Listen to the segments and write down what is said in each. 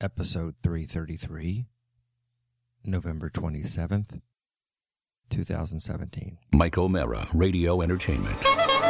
episode 333, November 27th, 2017. Mike O'Mara, Radio Entertainment.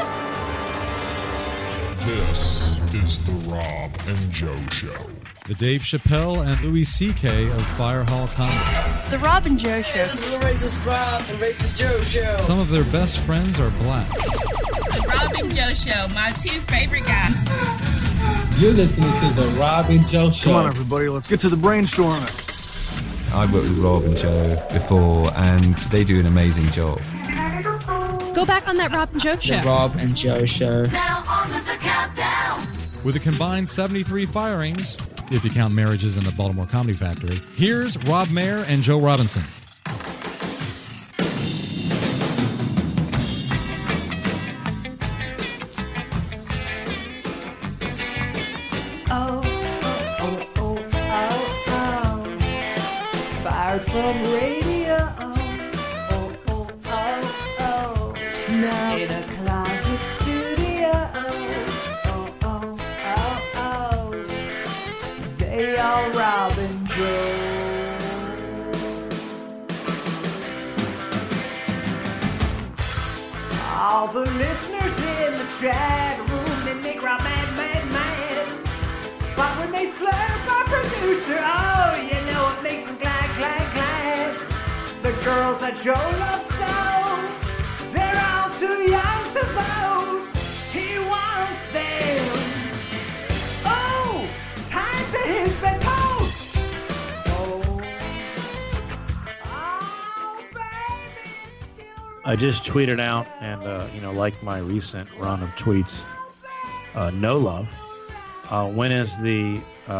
This is the Rob and Joe Show. The Dave Chappelle and Louis C.K. of Fire Hall Comedy. The Rob and Joe Show. This is the Racist Rob and Racist Joe Show. Some of their best friends are black. The Rob and Joe Show, my two favorite guys. You're listening to the Rob and Joe Show. Come on, everybody, let's get to the brainstorming. I've worked with Rob and Joe before, and they do an amazing job. Go back on that Rob and Joe Show. The Rob and Joe Show. Now on with the countdown. With a combined 73 firings, if you count marriages in the Baltimore Comedy Factory, here's Rob Mayer and Joe Robinson. Fired from radio. Now in a closet studio. They are Rob and Joe. All the listeners in the chat room, they make Rob mad, mad, mad. But when they slurp our producer, oh, you know it makes them glad, glad, glad. The girls that Joe loves so, they're all too young to vote. He wants them. Oh, time to his bedpost. Oh, baby, it's still I just tweeted out, and like my recent run of tweets, no love. When is the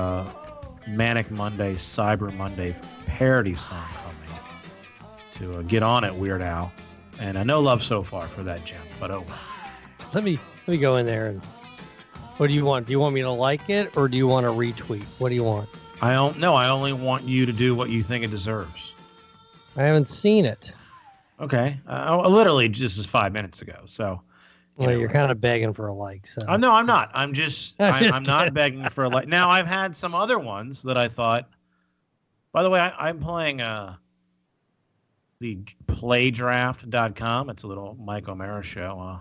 Manic Monday, Cyber Monday parody song coming? To get on it, Weird Al. And no love so far for that gem, but oh well. Let me go in there and. What do you want? Do you want me to like it, or do you want to retweet? What do you want? I only want you to do what you think it deserves. I haven't seen it. Okay. Literally just 5 minutes ago. So. You're kind of begging for a like. So. No, I'm not. I'm not begging for a like. Now, I've had some other ones that I thought. By the way, I'm playing the playdraft.com. It's a little Mike O'Mara show.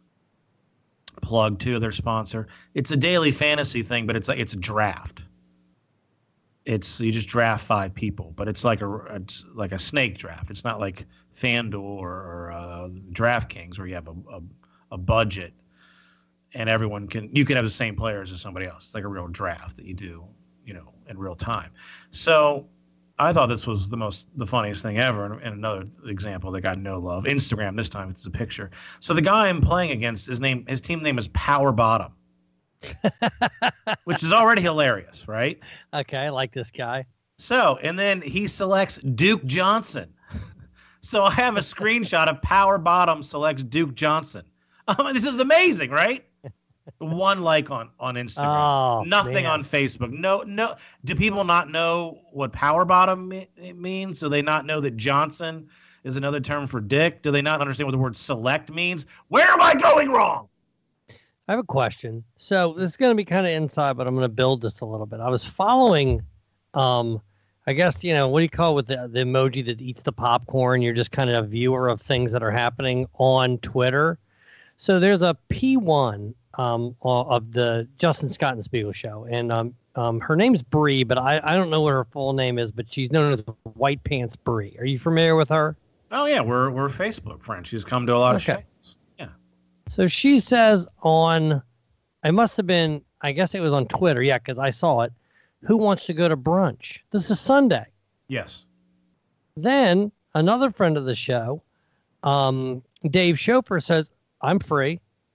Plug to their sponsor. It's a daily fantasy thing, but it's a draft. You just draft 5 people, but it's like a snake draft. It's not like FanDuel or DraftKings where you have a budget and you can have the same players as somebody else. It's like a real draft that you do, in real time. So I thought this was the funniest thing ever. And another example that got no love. Instagram this time, it's a picture. So the guy I'm playing against, his team name is Power Bottom, which is already hilarious, right? Okay, I like this guy. So, and then he selects Duke Johnson. So I have a screenshot of Power Bottom selects Duke Johnson. This is amazing, right? 1 like on Instagram. Nothing on Facebook. No. Do people not know what Power Bottom means? Do they not know that Johnson is another term for dick? Do they not understand what the word select means? Where am I going wrong? I have a question. So this is going to be kind of inside, but I'm going to build this a little bit. I was following, I guess, what do you call it with the emoji that eats the popcorn? You're just kind of a viewer of things that are happening on Twitter. So there's a P1 of the Justin Scott and Spiegel show, and her name's Bree, but I don't know what her full name is, but she's known as White Pants Bree. Are you familiar with her? Oh yeah, we're Facebook friends. She's come to a lot of shows. Yeah. So she says it must have been, I guess it was on Twitter, yeah, because I saw it. Who wants to go to brunch? This is Sunday. Yes. Then another friend of the show, Dave Schofer, says, I'm free.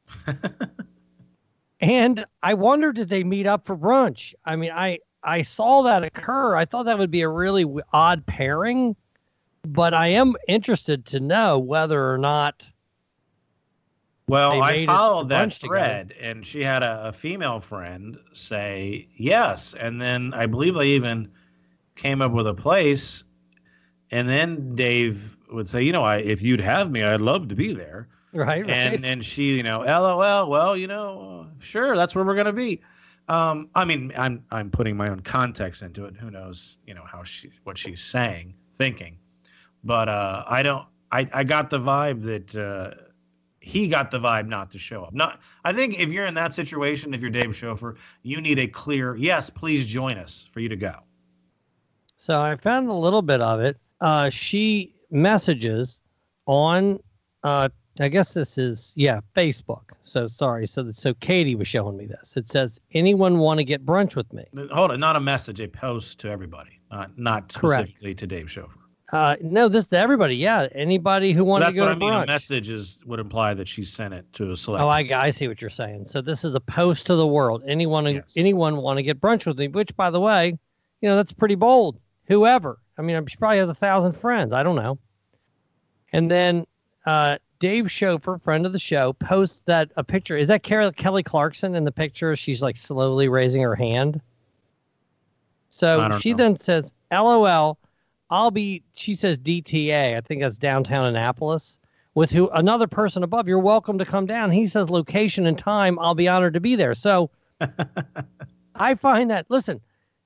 And I wondered, did they meet up for brunch? I mean, I saw that occur. I thought that would be a really odd pairing, but I am interested to know whether or not. Well, I followed that thread, and she had a female friend say yes. And then I believe they even came up with a place. And then Dave would say, if you'd have me, I'd love to be there. Right. And she, LOL, well, sure, that's where we're going to be. I mean, I'm putting my own context into it. Who knows, what she's saying, thinking. But I got the vibe that he got the vibe not to show up. I think if you're in that situation, if you're Dave Schofer, you need a clear yes, please join us for you to go. So I found a little bit of it. She messages on, I guess this is, Facebook. So sorry. So Katie was showing me this. It says, anyone want to get brunch with me? Hold on. Not a message, a post to everybody, not specifically to Dave Schofer. No, this to everybody. Yeah, anybody who wanted to go to brunch. That's what I mean. A message would imply that she sent it to a select. Oh, I see what you're saying. So this is a post to the world. Anyone want to get brunch with me? Which, by the way, that's pretty bold. Whoever. I mean, she probably has 1,000 friends. I don't know. And then Dave Schofer, friend of the show, posts a picture. Is that Kelly Clarkson in the picture? She's like slowly raising her hand. So she then says, LOL. She says DTA, I think that's downtown Annapolis, with another person above. You're welcome to come down. He says location and time. I'll be honored to be there. So I find that, listen,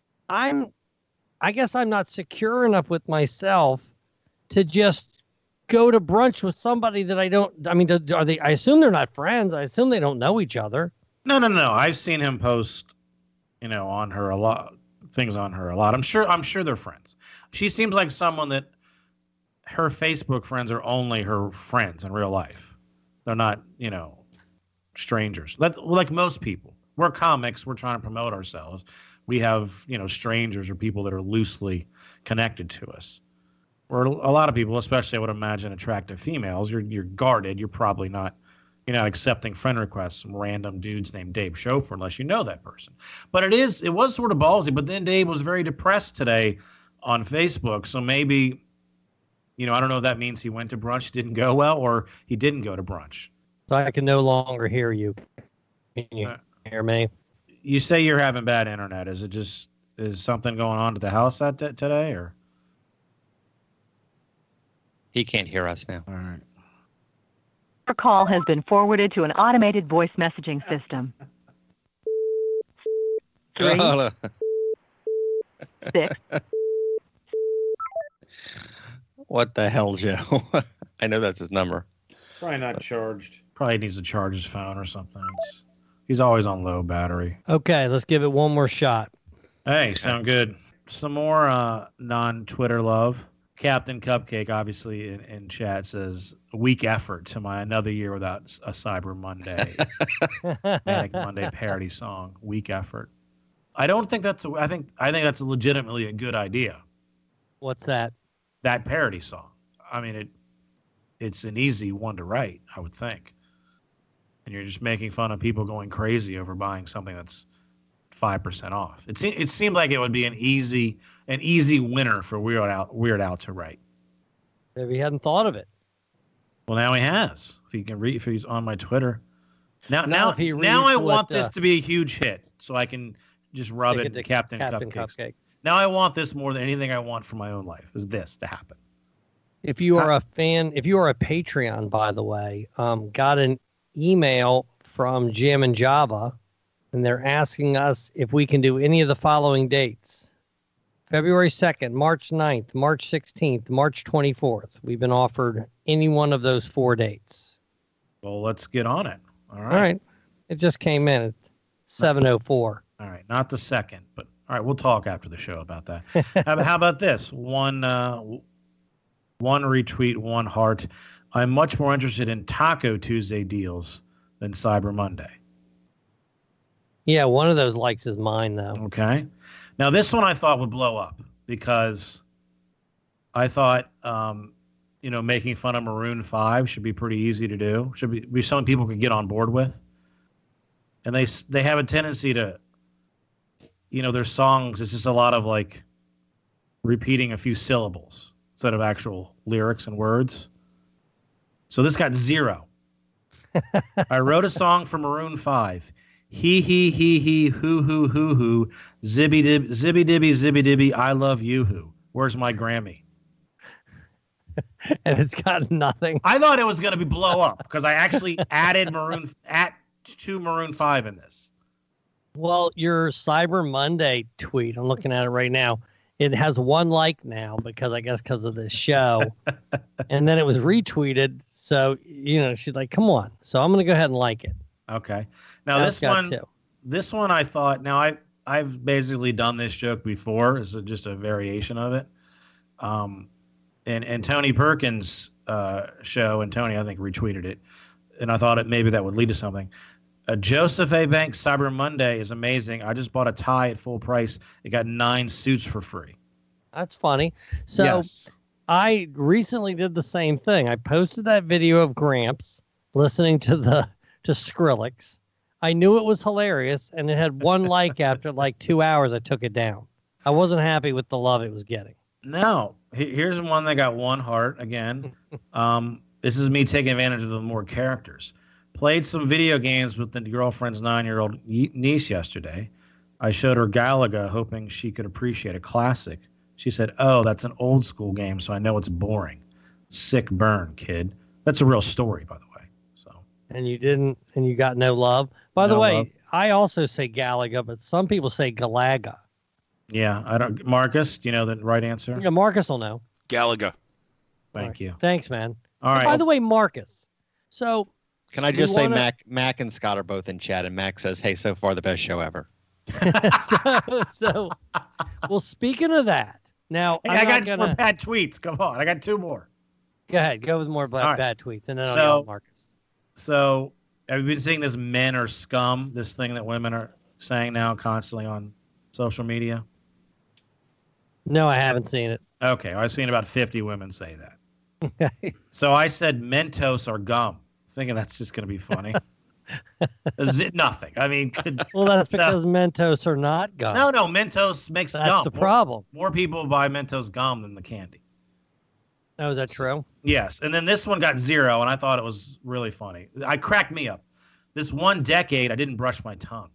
I guess I'm not secure enough with myself to just go to brunch with somebody that I assume they're not friends. I assume they don't know each other. No. I've seen him post, on her a lot, things on her a lot. I'm sure they're friends. She seems like someone that her Facebook friends are only her friends in real life. They're not, strangers. Like most people. We're comics. We're trying to promote ourselves. We have, strangers or people that are loosely connected to us. Or a lot of people, especially I would imagine attractive females, you're guarded. You're probably not, accepting friend requests from random dudes named Dave Schofer unless you know that person. But it was sort of ballsy. But then Dave was very depressed today on Facebook. So maybe, I don't know if that means he went to brunch, didn't go well, or he didn't go to brunch. So I can no longer hear you. Can you hear me? You say you're having bad internet. Is something going on at the house today, or? He can't hear us now. All right. Your call has been forwarded to an automated voice messaging system. 3, 6. What the hell, Joe? I know that's his number. Probably not charged. Probably needs to charge his phone or something. He's always on low battery. Okay, let's give it one more shot. Hey, sound good. Some more non-Twitter love. Captain Cupcake, obviously, in chat says, weak effort to my another year without a Cyber Monday. Manic Monday parody song. Weak effort. I don't think that's I think that's legitimately a good idea. What's that? That parody song. I mean, it's an easy one to write, I would think. And you're just making fun of people going crazy over buying something that's 5% off. It seemed like it would be an easy winner for Weird Al to write. Maybe he hadn't thought of it. Well, now he has. If he's on my Twitter. Now I want this to be a huge hit, so I can just rub it to Captain Cupcake. Now I want this more than anything I want for my own life, is this to happen. If you are a fan, if you are a Patreon, by the way, got an email from Jam and Java, and they're asking us if we can do any of the following dates. February 2nd, March 9th, March 16th, March 24th. We've been offered any one of those 4 dates. Well, let's get on it. All right. All right. It just came in at 7:04. All right. Not the second, but all right. We'll talk after the show about that. How about this? One retweet, one heart. I'm much more interested in Taco Tuesday deals than Cyber Monday. Yeah, one of those likes is mine, though. Okay. Now, this one I thought would blow up because I thought, making fun of Maroon 5 should be pretty easy to do. Should be something people could get on board with. And they have a tendency to, their songs, it's just a lot of like repeating a few syllables instead of actual lyrics and words. So this got 0. I wrote a song for Maroon 5. He, hoo, zibby dibby, I love you, who. Where's my Grammy? And it's got nothing. I thought it was going to be blow up because I actually added Maroon 5 in this. Well, your Cyber Monday tweet, I'm looking at it right now. It has 1 like now because of this show. And then it was retweeted. So, she's like, come on. So I'm going to go ahead and like it. Okay. Now this one I thought, now I've basically done this joke before. It's just a variation of it. And Tony Perkins' show, and Tony, I think, retweeted it. And I thought maybe that would lead to something. Joseph A. Banks Cyber Monday is amazing. I just bought a tie at full price. It got 9 suits for free. That's funny. So yes. I recently did the same thing. I posted that video of Gramps listening to Skrillex. I knew it was hilarious, and it had 1 like after like 2 hours. I took it down. I wasn't happy with the love it was getting. No. Here's one that got 1 heart again. This is me taking advantage of the more characters. Played some video games with the girlfriend's 9-year-old niece yesterday. I showed her Galaga, hoping she could appreciate a classic. She said, "Oh, that's an old school game, so I know it's boring." Sick burn, kid. That's a real story, by the way. So. And you didn't, and you got no love. By the way, love. I also say Galaga, but some people say Galaga. Yeah, I don't. Marcus, do you know the right answer? Yeah, Marcus will know. Galaga. Thank you. Thanks, man. All right. By the way, Marcus. So. Can I just say Mac and Scott are both in chat, and Mac says, "Hey, so far the best show ever." Well, speaking of that, now I got more bad tweets. Come on, I got 2 more. Go ahead, go with more bad tweets, and then I'll yell at Marcus. So, have you been seeing this "men are scum"? This thing that women are saying now constantly on social media. No, I haven't seen it. Okay, I've seen about 50 women say that. Okay. So I said Mentos are gum, thinking that's just going to be funny. Is it nothing? I mean, well, that's because Mentos are not gum. No, Mentos makes gum. That's the problem. More people buy Mentos gum than the candy. Oh, is that true? Yes. And then this one got 0, and I thought it was really funny. I cracked me up. This 1 decade, I didn't brush my tongue.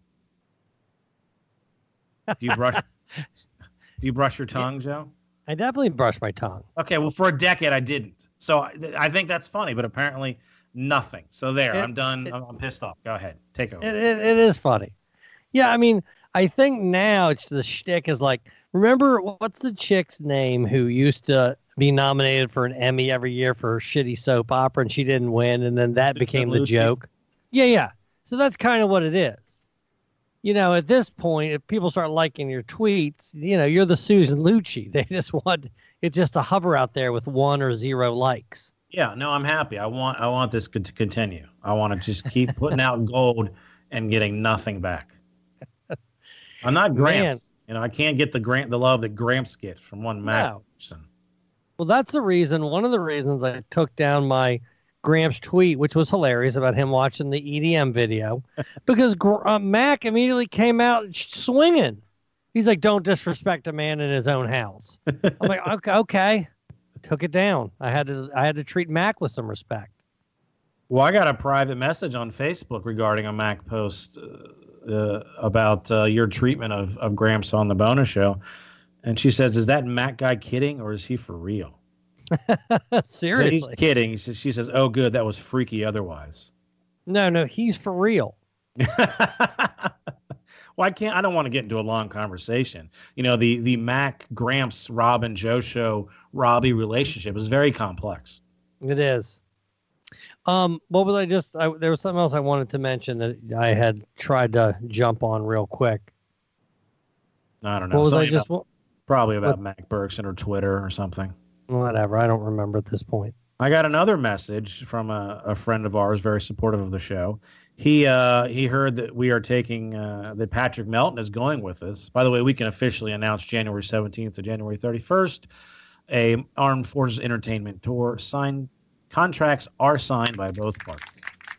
Do you brush your tongue, Joe? I definitely brush my tongue. Okay, well, for a decade, I didn't. So I think that's funny, but apparently nothing. So I'm done. I'm pissed off. Go ahead. Take over. It is funny. Yeah, I mean, I think now it's the shtick is like, remember, what's the chick's name who used to be nominated for an Emmy every year for shitty soap opera, and she didn't win, and then that became the joke? Yeah. So that's kind of what it is. At this point, if people start liking your tweets, you're the Susan Lucci. They just want it just to hover out there with 1 or 0 likes. Yeah, no, I'm happy. I want this to continue. I want to just keep putting out gold and getting nothing back. I'm not Gramps. I can't get the love that Gramps gets from one Mac person. Well, that's the reason. One of the reasons I took down my Gramps tweet, which was hilarious, about him watching the EDM video, because Mac immediately came out swinging. He's like, "Don't disrespect a man in his own house." I'm like, okay. Took it down. I had to treat Mac with some respect. Well, I got a private message on Facebook regarding a Mac post about your treatment of Gramps on the Bonus Show, and she says, "Is that Mac guy kidding, or is he for real?" Seriously, so he's kidding. She says, "Oh, good, that was freaky otherwise." No, he's for real. Well, I don't want to get into a long conversation. The Mac, Gramps, Rob and Joe show, Robbie relationship is very complex. It is. What was there was something else I wanted to mention that I had tried to jump on real quick. I don't know. What was probably about Mac Berkson or Twitter or something. Whatever. I don't remember at this point. I got another message from a friend of ours, very supportive of the show. He heard that we are taking that Patrick Melton is going with us. By the way, we can officially announce January 17th to January 31st, a Armed Forces Entertainment tour. Contracts are signed by both parties.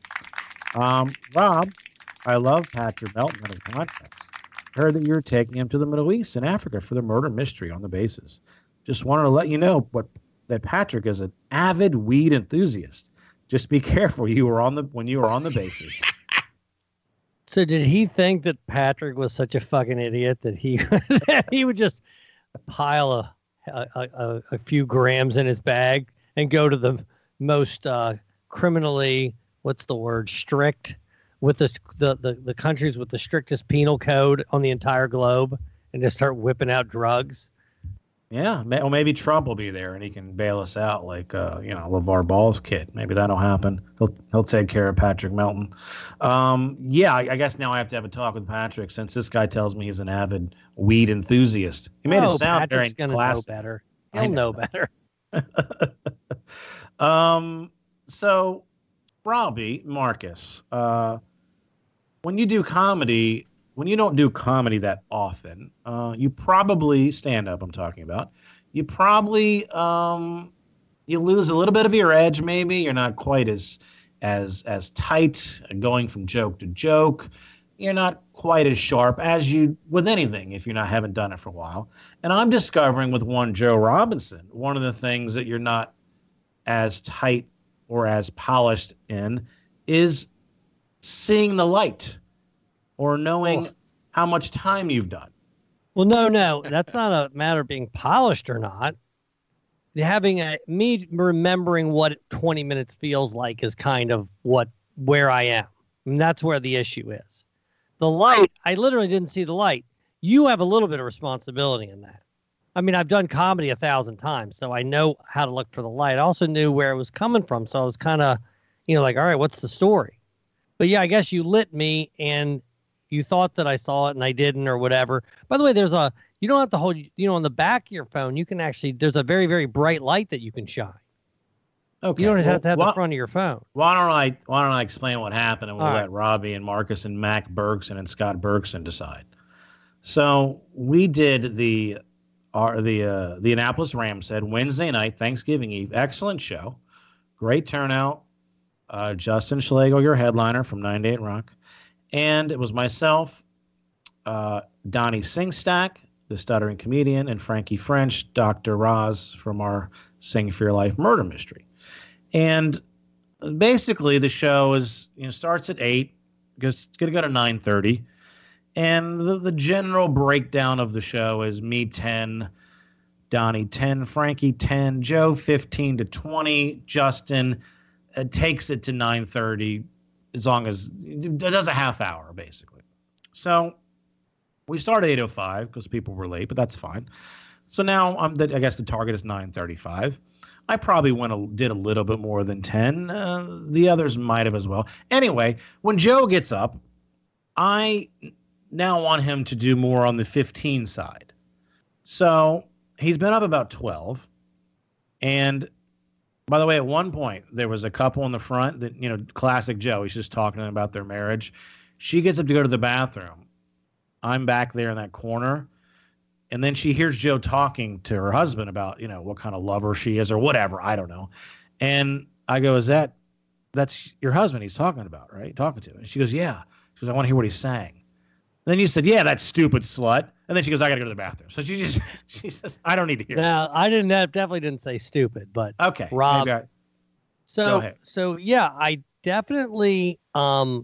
Rob, I love Patrick Melton and his contracts. Heard that you're taking him to the Middle East and Africa for the murder mystery on the bases. Just wanted to let you know that Patrick is an avid weed enthusiast. Just be careful when you were on the bases. So did he think that Patrick was such a fucking idiot that he would just pile a few grams in his bag and go to the most criminally, strict with the countries with the strictest penal code on the entire globe and just start whipping out drugs. Yeah, well, maybe Trump will be there and he can bail us out like, LeVar Ball's kid. Maybe that'll happen. He'll take care of Patrick Melton. I guess now I have to have a talk with Patrick since this guy tells me he's an avid weed enthusiast. He made it sound Patrick's very gonna classic. know better. He'll know better. So, Robbie, Marcus, when you do comedy, when you don't do comedy that often, you probably stand-up I'm talking about. You probably you lose a little bit of your edge. Maybe you're not quite as tight, going from joke to joke. You're not quite as sharp as you with anything if you haven't done it for a while. And I'm discovering with one Joe Robinson, one of the things that you're not as tight or as polished in is seeing the light or knowing how much time you've done. Well, no, that's not a matter of being polished or not. Me remembering what 20 minutes feels like is kind of where I am. And that's where the issue is. The light, I literally didn't see the light. You have a little bit of responsibility in that. I mean, I've done comedy 1,000 times, so I know how to look for the light. I also knew where it was coming from, so I was kind of, like, all right, what's the story? But yeah, I guess you lit me, and you thought that I saw it, and I didn't, or whatever. By the way, you don't have to hold, on the back of your phone, you can actually, there's a very, very bright light that you can shine. Okay. You don't just have to have the front of your phone. Why don't I explain what happened, and we'll let Robbie and Marcus and Mac Bergson and Scott Bergson decide. So we did the Annapolis Rams said Wednesday night, Thanksgiving Eve. Excellent show. Great turnout. Justin Schlegel, your headliner from 98 Rock. And it was myself, Donnie Singstack, the stuttering comedian, and Frankie French, Dr. Roz from our Sing for Your Life murder mystery. And basically the show is, starts at 8, it's going to go to 9:30. And the general breakdown of the show is me 10, Donnie 10, Frankie 10, Joe 15 to 20, Justin takes it to 9:30 as long as it does a half hour, basically. So we started at 8:05 because people were late, but that's fine. So now I guess the target is 9:35. I probably did a little bit more than 10. The others might have as well. Anyway, when Joe gets up, I now want him to do more on the 15 side. So he's been up about 12. And by the way, at one point, there was a couple in the front that, classic Joe. He's just talking to them about their marriage. She gets up to go to the bathroom. I'm back there in that corner. And then she hears Joe talking to her husband about, what kind of lover she is or whatever. I don't know. And I go, that's your husband he's talking about, right? Talking to. And she goes, yeah. She goes, I want to hear what he's saying. And then you said, yeah, that stupid slut. And then she goes, I got to go to the bathroom. So she says, I don't need to hear this. I definitely didn't say stupid, but okay. Rob. Go ahead. So yeah, I definitely, I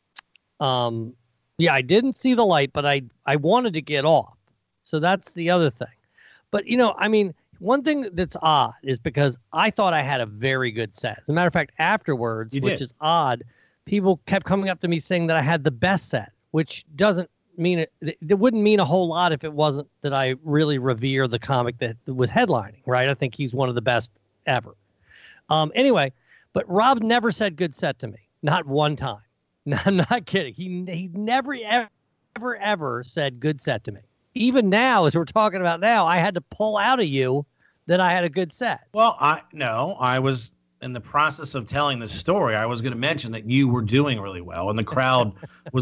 didn't see the light, but I wanted to get off. So that's the other thing. But, one thing that's odd is because I thought I had a very good set. As a matter of fact, afterwards, which is odd, people kept coming up to me saying that I had the best set, which doesn't mean it wouldn't mean a whole lot if it wasn't that I really revere the comic that was headlining, right? I think he's one of the best ever. Anyway, but Rob never said good set to me. Not one time. No, I'm not kidding. He never, ever said good set to me. Even now, as we're talking about now, I had to pull out of you that I had a good set. Well, I was in the process of telling the story. I was going to mention that you were doing really well, and the crowd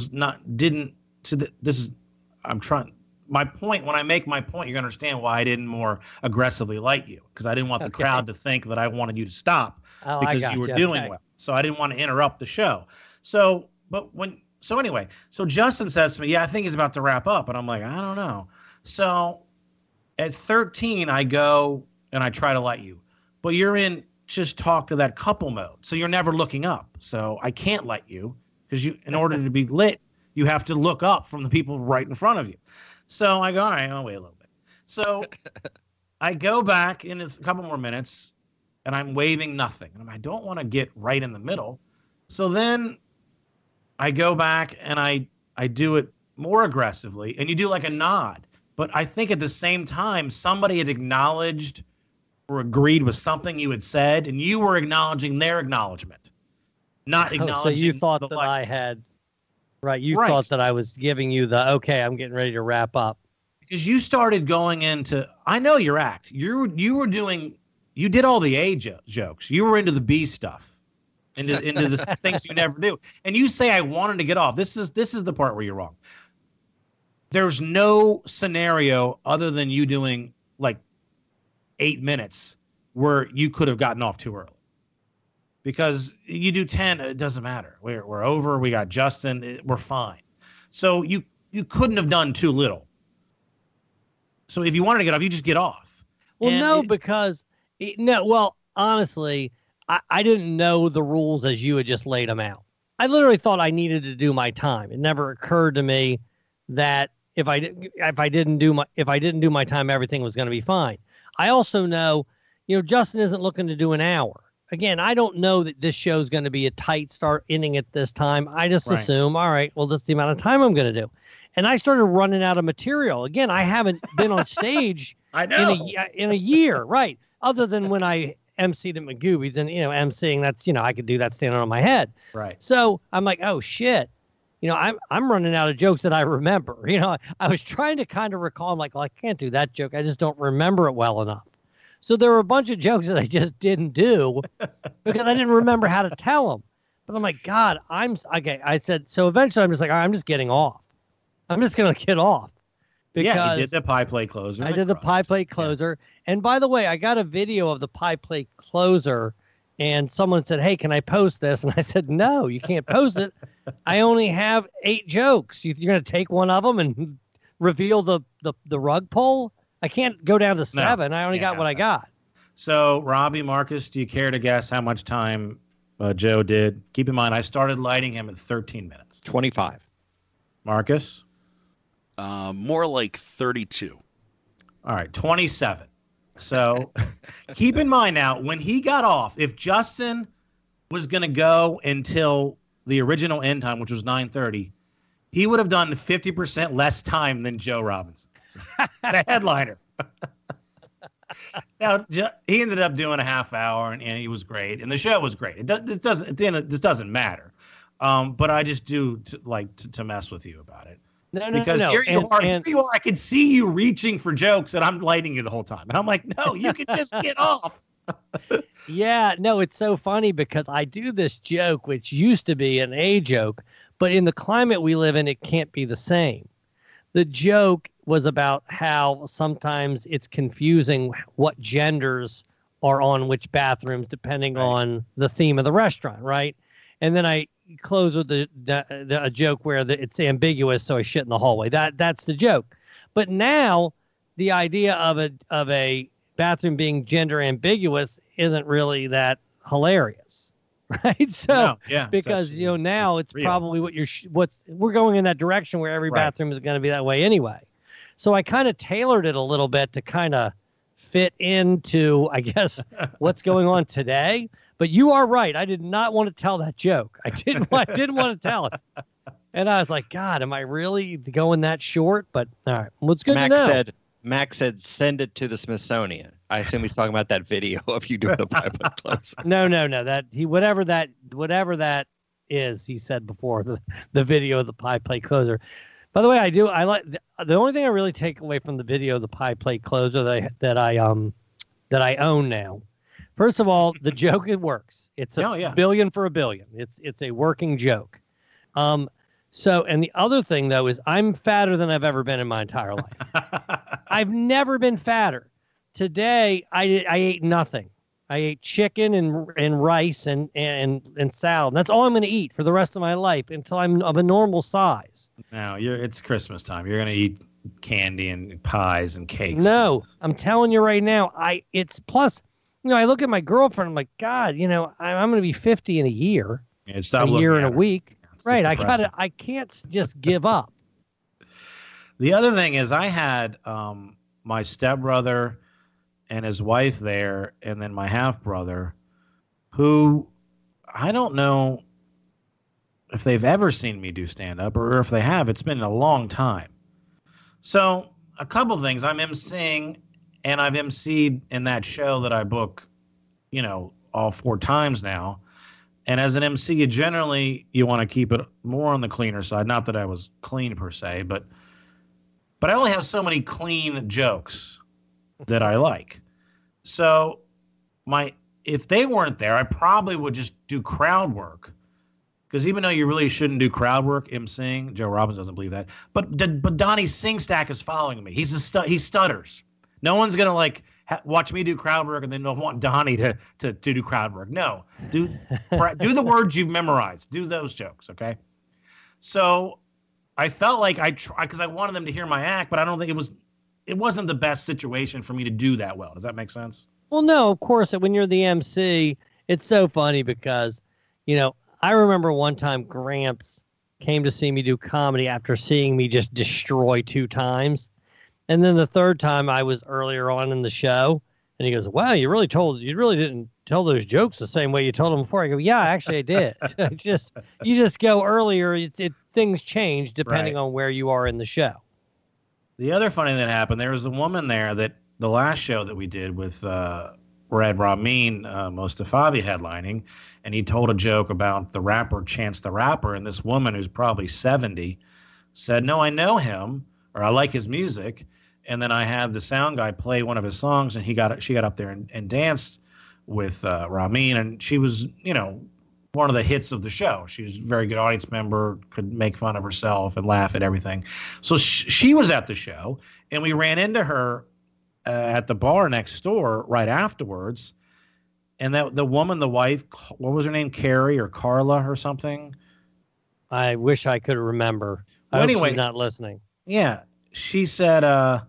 my point, when I make my point, you're going to understand why I didn't more aggressively light you, because I didn't want the crowd to think that I wanted you to stop because you were doing well. So I didn't want to interrupt the show. So Justin says to me, yeah, I think he's about to wrap up. And I'm like, I don't know. So at 13, I go and I try to light you. But you're in just talk to that couple mode. So you're never looking up. So I can't light you because in order to be lit, you have to look up from the people right in front of you. So I go, all right, I'll wait a little bit. So I go back in a couple more minutes and I'm waving nothing. And I don't want to get right in the middle. So then I go back and I do it more aggressively, and you do like a nod. But I think at the same time, somebody had acknowledged or agreed with something you had said, and you were acknowledging their acknowledgement, not acknowledging. So you thought that I had, right? You thought that I was giving you the okay. I'm getting ready to wrap up because you started going into. I know your act. You were doing. You did all the A jokes. You were into the B stuff, into the things you never do. And you say I wanted to get off. This is the part where you're wrong. There's no scenario other than you doing like 8 minutes where you could have gotten off too early. Because you do 10, it doesn't matter. We're over. We got Justin. We're fine. So you couldn't have done too little. So if you wanted to get off, you just get off. Well, because honestly, I didn't know the rules as you had just laid them out. I literally thought I needed to do my time. It never occurred to me that if I didn't do my time, everything was going to be fine. I also know, Justin isn't looking to do an hour. Again, I don't know that this show is going to be a tight start ending at this time. I just assume, all right, well, that's the amount of time I'm going to do. And I started running out of material. Again, I haven't been on stage in a year, right? Other than when I emceed at Magoobies and, emceeing, that's, I could do that standing on my head. Right. So I'm like, oh, shit. I'm running out of jokes that I remember. I was trying to kind of recall. I'm like, well, I can't do that joke. I just don't remember it well enough. So there were a bunch of jokes that I just didn't do because I didn't remember how to tell them. But I'm like, God, okay. I said, so eventually I'm just like, all right, I'm just getting off. I'm just going to get off. Because you did the pie plate closer. I did the pie plate closer. Yeah. And by the way, I got a video of the pie plate closer. And someone said, hey, can I post this? And I said, no, you can't post it. I only have 8 jokes. You're going to take one of them and reveal the rug pull? I can't go down to 7. I only got what I got. So, Robbie, Marcus, do you care to guess how much time Joe did? Keep in mind, I started lighting him at 13 minutes. 25. Marcus? More like 32. All right, 27. So keep in mind now, when he got off, if Justin was going to go until the original end time, which was 9:30, he would have done 50% less time than Joe Robinson, the headliner. Now, he ended up doing a half hour, and he was great, and the show was great. This doesn't matter, but I just do like to mess with you about it. Because here you are. I can see you reaching for jokes, and I'm lighting you the whole time. And I'm like, no, you can just get off. Yeah, no, it's so funny because I do this joke, which used to be an A joke, but in the climate we live in, it can't be the same. The joke was about how sometimes it's confusing what genders are on which bathrooms, depending on the theme of the restaurant, right? And then I close with a joke where it's ambiguous, so I shit in the hallway. That's the joke. But now the idea of a bathroom being gender ambiguous isn't really that hilarious, right? So because now it's probably we're going in that direction where every bathroom is going to be that way anyway. So I kind of tailored it a little bit to kind of fit into, I guess, what's going on today. But you are right. I did not want to tell that joke. I didn't want to tell it. And I was like, God, am I really going that short? But all right, well, it's good to know. Max said, send it to the Smithsonian. I assume he's talking about that video of you doing the pie plate closer. No. Whatever that is, he said before the video of the pie plate closer. By the way, I like the only thing I really take away from the video of the pie plate closer that I own now. First of all, the joke, it works. It's a billion for a billion. It's a working joke. So, and the other thing though is I'm fatter than I've ever been in my entire life. I've never been fatter. Today I ate nothing. I ate chicken and rice and salad. That's all I'm going to eat for the rest of my life until I'm of a normal size. Now it's Christmas time. You're going to eat candy and pies and cakes. No, I'm telling you right now. Plus. I look at my girlfriend. I'm like, God, I'm going to be 50 in a year. A year and a week. Right. I can't just give up. The other thing is I had my stepbrother and his wife there, and then my half brother, who I don't know if they've ever seen me do stand-up, or if they have, it's been a long time. So a couple things. I'm emceeing, and I've emceed in that show that I book, all 4 times now. And as an MC, you want to keep it more on the cleaner side. Not that I was clean per se, but I only have so many clean jokes that I like. So if they weren't there, I probably would just do crowd work. Because even though you really shouldn't do crowd work, emceeing, Joe Robbins doesn't believe that. But Donnie Singstack is following me. He stutters. No one's gonna watch me do crowd work and then they'll want Donnie to do crowd work. No, do the words you've memorized. Do those jokes, okay? So I felt like because I wanted them to hear my act, but I don't think it wasn't the best situation for me to do that well. Does that make sense? Well, no, of course. When you're the MC, it's so funny because, I remember one time Gramps came to see me do comedy after seeing me just destroy 2 times. And then the 3rd time I was earlier on in the show, and he goes, "Wow, you really didn't tell those jokes the same way you told them before." I go, "Yeah, actually I did." You just go earlier. Things change depending on where you are in the show. The other funny thing that happened, there was a woman there that the last show that we did with Red Ramin, Mostafavi headlining, and he told a joke about the rapper Chance the Rapper, and this woman who's probably 70 said, "No, I know him, or I like his music." And then I had the sound guy play one of his songs, and she got up there and danced with Ramin, and she was, one of the hits of the show. She was a very good audience member, could make fun of herself and laugh at everything. So she was at the show, and we ran into her at the bar next door right afterwards. And the woman, the wife, what was her name? Carrie or Carla or something? I wish I could remember. Well, I hope anyway, she's not listening. Yeah, she said,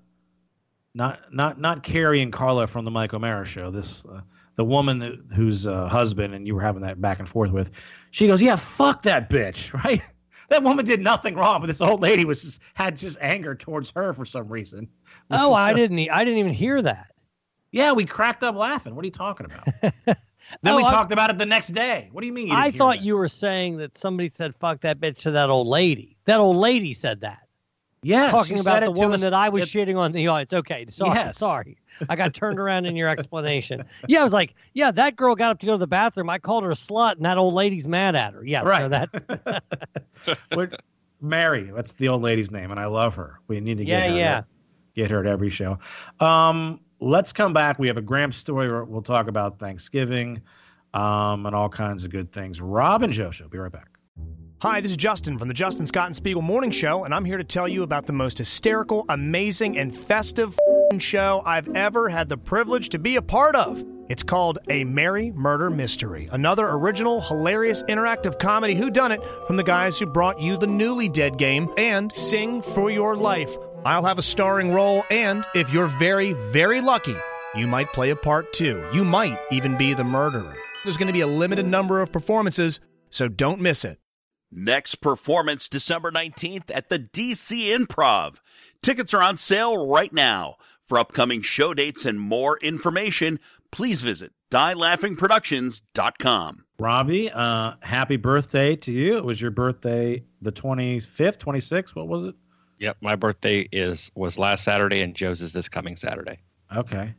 not Carrie and Carla from the Mike O'Mara show. This the woman whose husband and you were having that back and forth with. She goes, "Yeah, fuck that bitch," right? That woman did nothing wrong, but this old lady had anger towards her for some reason. Oh, I didn't even hear that. Yeah, we cracked up laughing. What are you talking about? Then we talked about it the next day. What do you mean? I thought you were saying that somebody said "fuck that bitch" to that old lady. That old lady said that. Yeah, talking about the woman that I was shitting on the audience. Okay, sorry. I got turned around in your explanation. Yeah, I was like, yeah, that girl got up to go to the bathroom. I called her a slut, and that old lady's mad at her. Yes, right. So that. Mary, that's the old lady's name, and I love her. We need to get her at every show. Let's come back. We have a Gramps story. We'll talk about Thanksgiving and all kinds of good things. Rob and Joe Show. Be right back. Hi, this is Justin from the Justin Scott and Spiegel Morning Show, and I'm here to tell you about the most hysterical, amazing, and festive show I've ever had the privilege to be a part of. It's called A Merry Murder Mystery, another original, hilarious, interactive comedy whodunit from the guys who brought you The Newly Dead Game and Sing for Your Life. I'll have a starring role, and if you're very, very lucky, you might play a part too. You might even be the murderer. There's going to be a limited number of performances, so don't miss it. Next performance, December 19th at the DC Improv. Tickets are on sale right now. For upcoming show dates and more information, please visit dielaughingproductions.com. Robbie, happy birthday to you. It was your birthday the 25th, 26th. What was it? Yep, my birthday was last Saturday, and Joe's is this coming Saturday. Okay.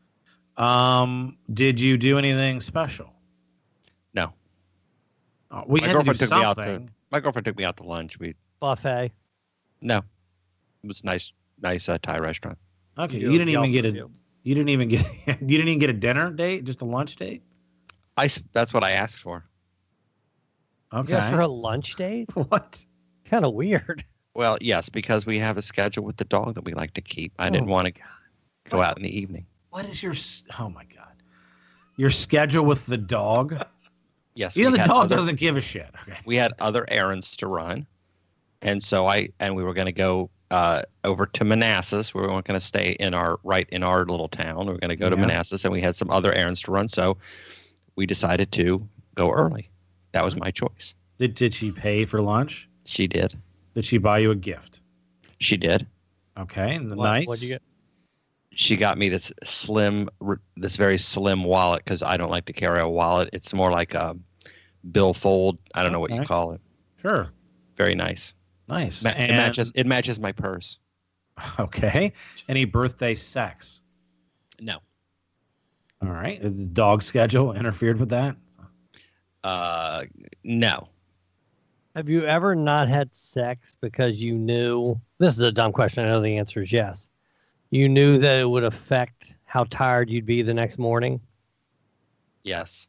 Did you do anything special? No. My girlfriend took me out to lunch. Buffet. No, it was nice Thai restaurant. Okay, you didn't even get a dinner date, just a lunch date. That's what I asked for. Okay, you asked for a lunch date? What? Kind of weird. Well, yes, because we have a schedule with the dog that we like to keep. I didn't want to go out in the evening. What is your? Oh my God, your schedule with the dog? Yes, the dog doesn't give a shit. Okay. We had other errands to run, and so we were going to go over to Manassas. We weren't going to stay in our little town. We were going to go to Manassas, and we had some other errands to run. So we decided to go early. That was my choice. Did she pay for lunch? She did. Did she buy you a gift? She did. Okay, nice. What'd you get? She got me this very slim wallet because I don't like to carry a wallet. It's more like a billfold. I don't know what you call it. Sure. Very nice. Nice. It matches my purse. Okay. Any birthday sex? No. All right. Has the dog schedule interfered with that? No. Have you ever not had sex because you knew, this is a dumb question, I know the answer is yes, you knew that it would affect how tired you'd be the next morning? Yes.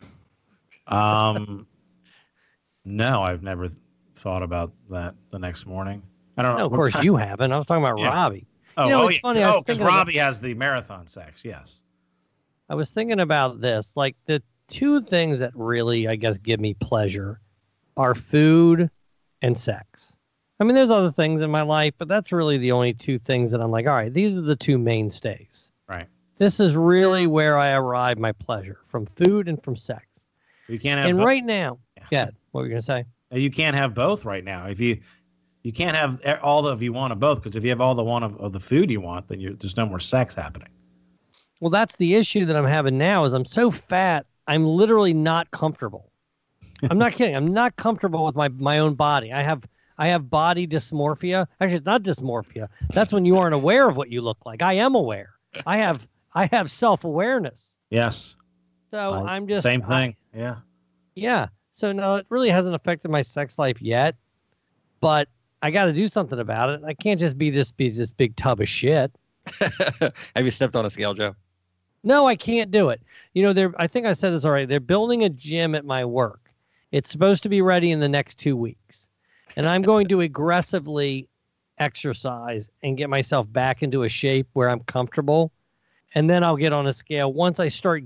No, I've never thought about that the next morning. I don't know. No, of course you haven't. I was talking about Robbie. It's funny. Oh, because Robbie has the marathon sex, yes. I was thinking about this. Like, the two things that really, I guess, give me pleasure are food and sex. I mean, there's other things in my life, but that's really the only two things that I'm like, all right, these are the two mainstays. Right. This is really where I arrive my pleasure, from food and from sex. You can't have and both. Right now, what were you going to say? You can't have both right now. If you can't have all of you want of both, because if you have all the one of the food you want, then there's no more sex happening. Well, that's the issue that I'm having now is I'm so fat, I'm literally not comfortable. I'm not kidding. I'm not comfortable with my own body. I have body dysmorphia. Actually, it's not dysmorphia. That's when you aren't aware of what you look like. I am aware. I have self-awareness. Yes. So I'm just same thing. Yeah. So no, it really hasn't affected my sex life yet, but I got to do something about it. I can't just be this big tub of shit. Have you stepped on a scale, Joe? No, I can't do it. I think I said this already. They're building a gym at my work. It's supposed to be ready in the next 2 weeks. And I'm going to aggressively exercise and get myself back into a shape where I'm comfortable. And then I'll get on a scale. Once I start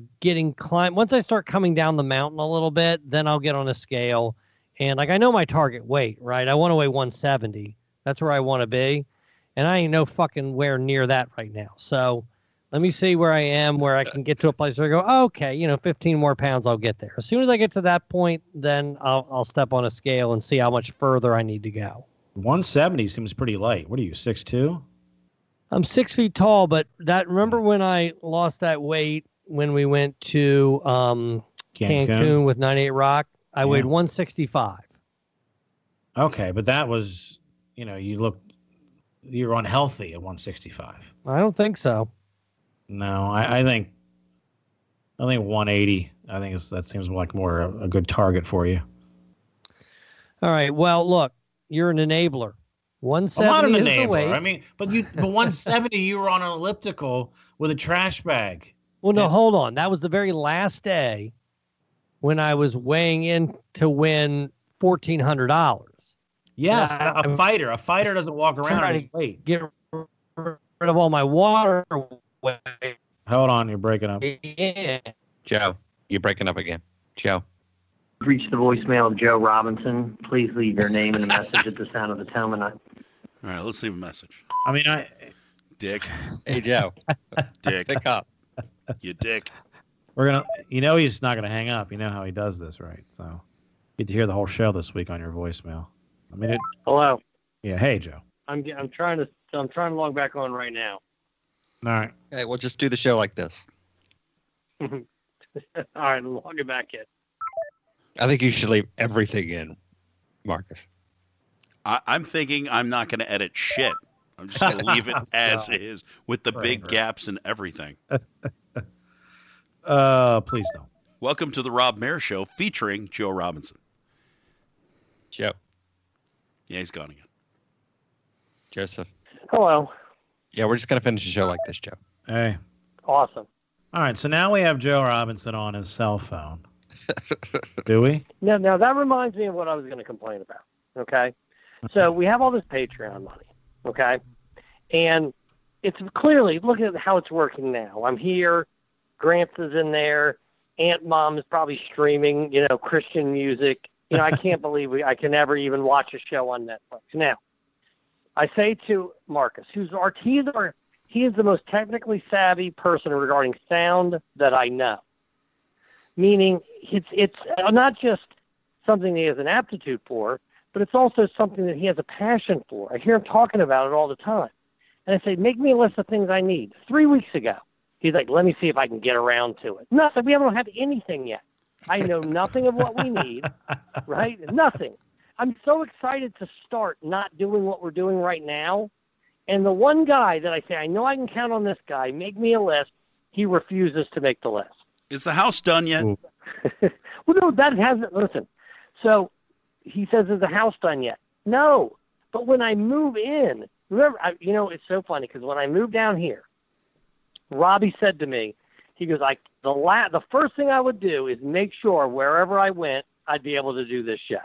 coming down the mountain a little bit, then I'll get on a scale. And I know my target weight, right? I want to weigh 170. That's where I want to be. And I ain't no fucking where near that right now. So let me see where I am, where I can get to a place where I go, okay, 15 more pounds, I'll get there. As soon as I get to that point, then I'll step on a scale and see how much further I need to go. 170 seems pretty light. What are you, 6'2"? I'm 6 feet tall, but remember when I lost that weight when we went to Cancun with 98 Rock? I weighed 165. Okay, but that was, you're unhealthy at 165. I don't think so. No, I think 180. I think that seems like more a good target for you. All right. Well, look, you're an enabler. 170 I'm not an is enabler. the weight. I mean, but 170, you were on an elliptical with a trash bag. Well, no, hold on. That was the very last day when I was weighing in to win $1,400. Yes, a fighter. A fighter doesn't walk around on his weight. Get rid of all my water weight. Hold on, you're breaking up. Yeah. Joe, you're breaking up again. Joe. Reach the voicemail of Joe Robinson. Please leave your name and a message at the sound of the tone. All right, let's leave a message. I mean, Dick. Hey, Joe. Dick. Pick up. You dick. We're going to, he's not going to hang up. You know how he does this, right? So you get to hear the whole show this week on your voicemail. I mean, Hello. Yeah. Hey, Joe. I'm trying to log back on right now. All right. Hey, we'll just do the show like this. All right, log it back in. I think you should leave everything in, Marcus. I'm thinking I'm not going to edit shit. I'm just going to leave it as is with the big gaps and everything. Please don't. Welcome to the Rob Mayer Show featuring Joe Robinson. Joe. Yeah, he's gone again. Joseph. Hello. Yeah, we're just going to finish the show like this, Joe. Hey. Awesome. All right, so now we have Joe Robinson on his cell phone. Do we? Now that reminds me of what I was going to complain about. Okay. So we have all this Patreon money. Okay. And it's clearly, look at how it's working now. I'm here. Grants is in there. Aunt Mom is probably streaming, Christian music. I can't believe I can never even watch a show on Netflix. Now, I say to Marcus, he is the most technically savvy person regarding sound that I know. Meaning it's not just something that he has an aptitude for, but it's also something that he has a passion for. I hear him talking about it all the time. And I say, make me a list of things I need. 3 weeks ago, he's like, let me see if I can get around to it. We haven't had anything yet. I know nothing of what we need, right? Nothing. I'm so excited to start not doing what we're doing right now. And the one guy that I say, I know I can count on this guy, make me a list, he refuses to make the list. Is the house done yet? Well, no, that hasn't. Listen, so he says, is the house done yet? No. But when I move in, remember, it's so funny because when I moved down here, Robbie said to me, he goes, the first thing I would do is make sure wherever I went, I'd be able to do this show.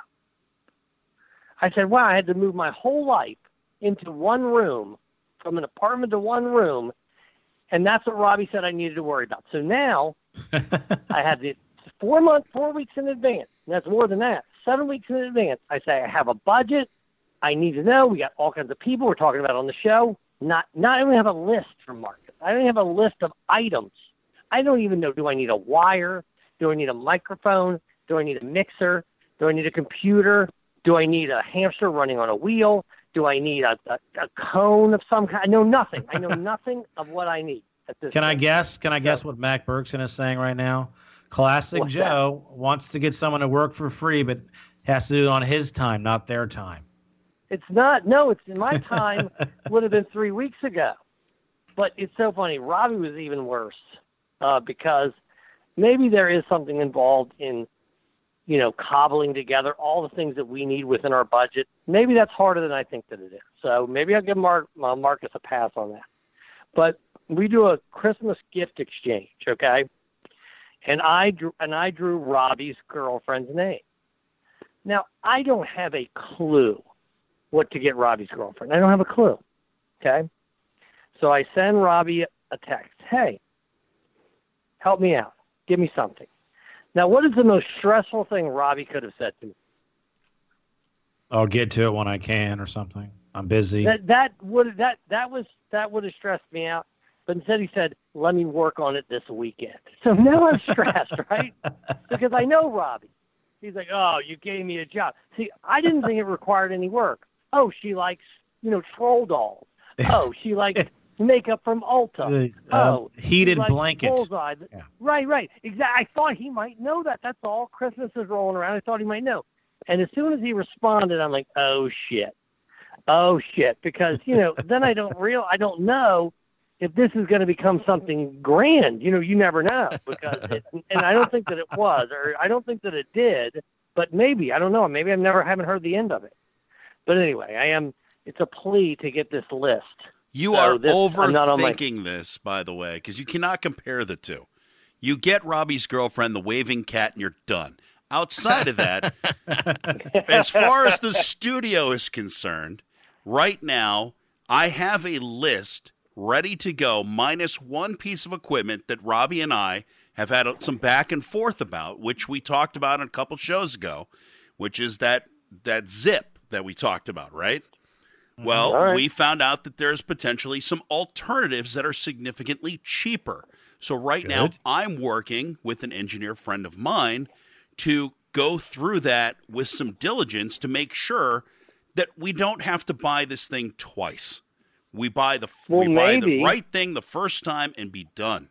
I said, wow, I had to move my whole life into one room, from an apartment to one room, and that's what Robbie said I needed to worry about. So now I had the 4 weeks in advance. And that's more than that. 7 weeks in advance. I say I have a budget. I need to know. We got all kinds of people we're talking about on the show. Not even have a list from Marcus. I don't even have a list of items. I don't even know, do I need a wire? Do I need a microphone? Do I need a mixer? Do I need a computer? Do I need a hamster running on a wheel? Do I need a cone of some kind? I know nothing. I know nothing of what I need at this Can point. I guess what Mac Berkson is saying right now? Classic What's Joe wants to get someone to work for free, but has to do it on his time, not their time. It's not. No, it's my time would have been 3 weeks ago. But it's so funny. Robbie was even worse because maybe there is something involved in, cobbling together all the things that we need within our budget. Maybe that's harder than I think that it is. So maybe I'll give Marcus a pass on that. But we do a Christmas gift exchange, okay? And I drew Robbie's girlfriend's name. Now, I don't have a clue what to get Robbie's girlfriend. I don't have a clue, okay? So I send Robbie a text. Hey, help me out. Give me something. Now, what is the most stressful thing Robbie could have said to me? I'll get to it when I can or something. I'm busy. That would have stressed me out. But instead he said, let me work on it this weekend. So now I'm stressed, right? Because I know Robbie. He's like, oh, you gave me a job. See, I didn't think it required any work. Oh, she likes, troll dolls. Oh, she likes makeup from Ulta. Heated likes blanket. Bullseye. Yeah. Right. Exactly. I thought he might know that. That's all. Christmas is rolling around. I thought he might know. And as soon as he responded, I'm like, oh, shit. Because, then I don't know if this is going to become something grand. You never know. Because and I don't think that it was, or I don't think that it did, but maybe, I don't know. Maybe I haven't heard the end of it. But anyway, it's a plea to get this list. You are overthinking this, by the way, because you cannot compare the two. You get Robbie's girlfriend, the waving cat, and you're done. Outside of that, as far as the studio is concerned, right now, I have a list ready to go, minus one piece of equipment that Robbie and I have had some back and forth about, which we talked about a couple shows ago, which is that zip that we talked about, right? Well, we found out that there's potentially some alternatives that are significantly cheaper. So right now, I'm working with an engineer friend of mine to go through that with some diligence to make sure that we don't have to buy this thing twice. We buy the right thing the first time and be done.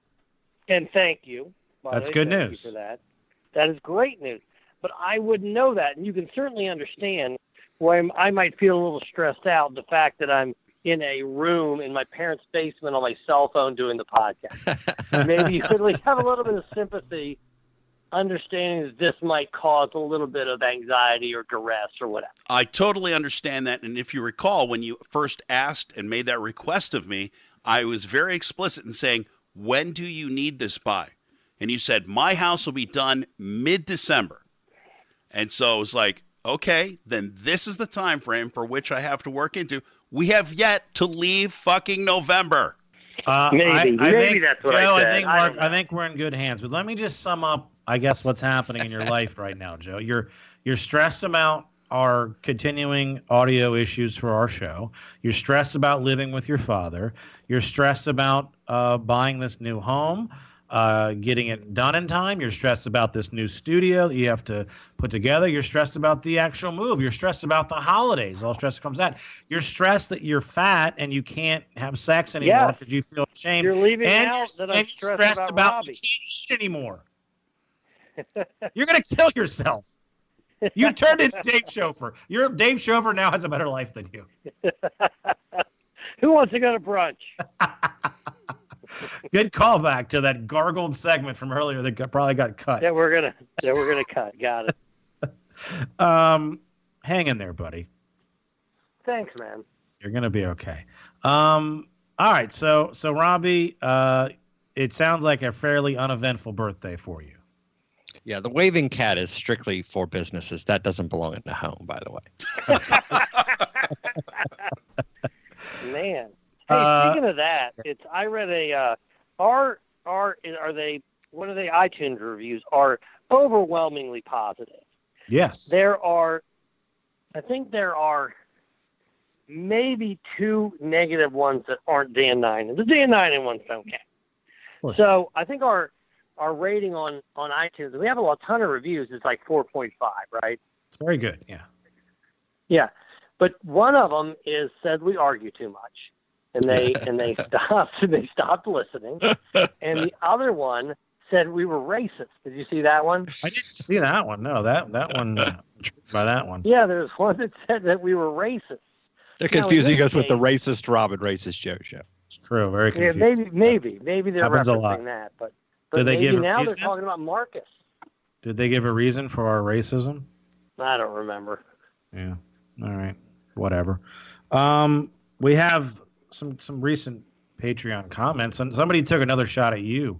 And thank you. That's good news. For that. That is great news. But I wouldn't know that. And you can certainly understand why I might feel a little stressed out, the fact that I'm in a room in my parents' basement on my cell phone doing the podcast. Maybe you could at least have a little bit of sympathy, understanding that this might cause a little bit of anxiety or duress or whatever. I totally understand that. And if you recall, when you first asked and made that request of me, I was very explicit in saying, when do you need this by? And you said, my house will be done mid-December. And so it was like, okay, then this is the time frame for which I have to work into. We have yet to leave fucking November. Maybe that's what Joe, I said. I think we're in good hands. But let me just sum up, I guess, what's happening in your life right now, Joe. You're stressed about our continuing audio issues for our show. You're stressed about living with your father. You're stressed about buying this new home. Getting it done in time. You're stressed about this new studio that you have to put together. You're stressed about the actual move. You're stressed about the holidays. All stress comes out. You're stressed that you're fat and you can't have sex anymore because you feel ashamed. You're leaving out that I'm stressed about you can't eat anymore. You're going to kill yourself. You turned into Dave Schofer. Dave Schofer now has a better life than you. Who wants to go to brunch? Good callback to that gargled segment from earlier that probably got cut. That we're gonna cut. Got it. Hang in there, buddy. Thanks, man. You're gonna be okay. All right, so Robbie, it sounds like a fairly uneventful birthday for you. Yeah, the waving cat is strictly for businesses. That doesn't belong in the home, by the way. Man. Hey, speaking of that, I read one of the iTunes reviews are overwhelmingly positive. Yes. I think there are maybe 2 negative ones that aren't Dan 9, and the Dan 9 and ones don't count. So I think our rating on iTunes, we have a ton of reviews, it's like 4.5, right? Very good, yeah. Yeah, but one of them said we argue too much, and they stopped listening, and the other one said we were racist. Did you see that one? I didn't see that one. No, that one by that one. Yeah, there's one that said that we were racist. They're confusing us with the racist Rob and racist Joe show. It's true, very confusing. Yeah, maybe they're referencing that, but Did they maybe give now they're talking about Marcus. Did they give a reason for our racism? I don't remember. Yeah. All right. Whatever. We have some recent Patreon comments, and somebody took another shot at you.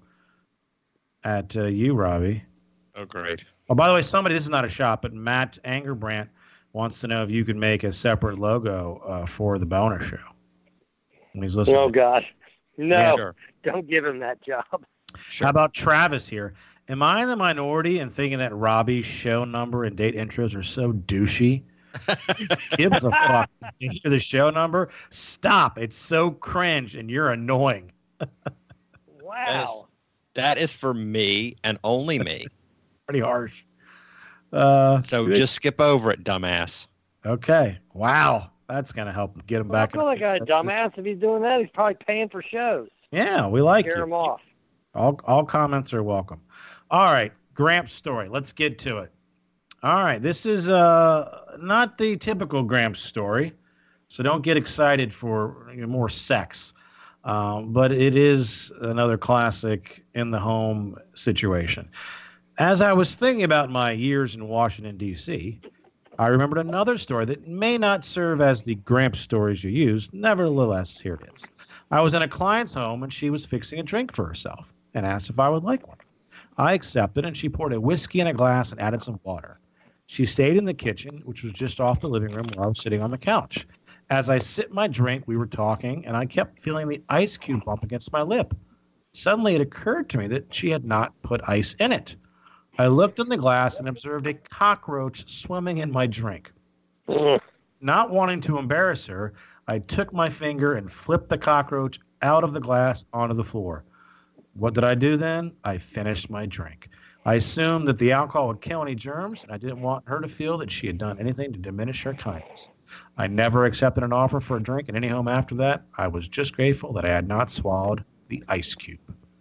Robbie. Oh, great. Oh, by the way, this is not a shot, but Matt Angerbrandt wants to know if you can make a separate logo for the Boner Show. When he's listening. Oh, gosh. No, yeah, sure. Don't give him that job. Sure. How about Travis here? Am I in the minority in thinking that Robbie's show number and date intros are so douchey? Gives a fuck. You hear the show number? Stop. It's so cringe and you're annoying. Wow. That is for me and only me. Pretty harsh. So just skip over it, dumbass. Okay. Wow. That's going to help get him back. I feel like a dumbass. If he's doing that, he's probably paying for shows. Yeah, we like Scare him off. All comments are welcome. All right. Gramps story. Let's get to it. All right. This is not the typical Gramps story, so don't get excited for more sex. But it is another classic in the home situation. As I was thinking about my years in Washington, D.C., I remembered another story that may not serve as the Gramps stories you use. Nevertheless, here it is. I was in a client's home, and she was fixing a drink for herself and asked if I would like one. I accepted, and she poured a whiskey in a glass and added some water. She stayed in the kitchen, which was just off the living room where I was sitting on the couch. As I sipped my drink, we were talking, and I kept feeling the ice cube bump against my lip. Suddenly, it occurred to me that she had not put ice in it. I looked in the glass and observed a cockroach swimming in my drink. Not wanting to embarrass her, I took my finger and flipped the cockroach out of the glass onto the floor. What did I do then? I finished my drink. I assumed that the alcohol would kill any germs, and I didn't want her to feel that she had done anything to diminish her kindness. I never accepted an offer for a drink in any home after that. I was just grateful that I had not swallowed the ice cube.